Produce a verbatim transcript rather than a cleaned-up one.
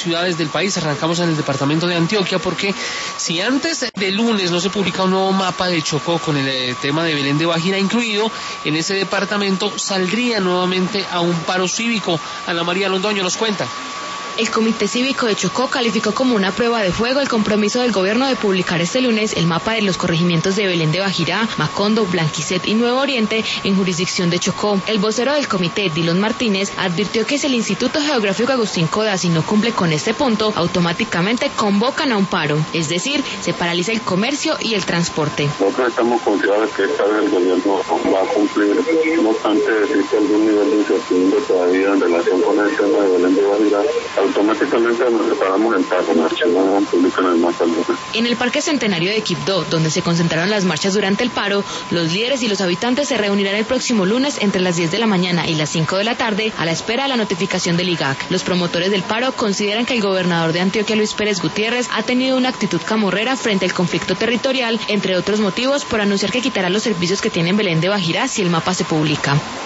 ciudades del país. Arrancamos en el departamento de Antioquia porque si antes de lunes no se publica un nuevo mapa de Chocó con el eh, tema de Belén de Bajira incluido, en ese departamento saldría nuevamente a un paro cívico. Ana María Londoño nos cuenta. El Comité Cívico de Chocó calificó como una prueba de fuego el compromiso del gobierno de publicar este lunes el mapa de los corregimientos de Belén de Bajira, Macondo, Blanquicet y Nuevo Oriente en jurisdicción de Chocó. El vocero del comité, Dilon Martínez, advirtió que si el Instituto Geográfico Agustín Codazzi no cumple con este punto, automáticamente convocan a un paro, es decir, se paraliza el comercio y el transporte. Nosotros estamos confiados que esta vez el gobierno va a cumplir, no obstante existe algún nivel de incertidumbre todavía en relación con el tema de Belén de Bajira. Automáticamente nos preparamos en paro, marchamos publican el mapa. En el Parque Centenario de Quibdó, donde se concentraron las marchas durante el paro, los líderes y los habitantes se reunirán el próximo lunes entre las diez de la mañana y las cinco de la tarde a la espera de la notificación del I G A C. Los promotores del paro consideran que el gobernador de Antioquia, Luis Pérez Gutiérrez, ha tenido una actitud camorrera frente al conflicto territorial, entre otros motivos por anunciar que quitará los servicios que tiene en Belén de Bajira si el mapa se publica.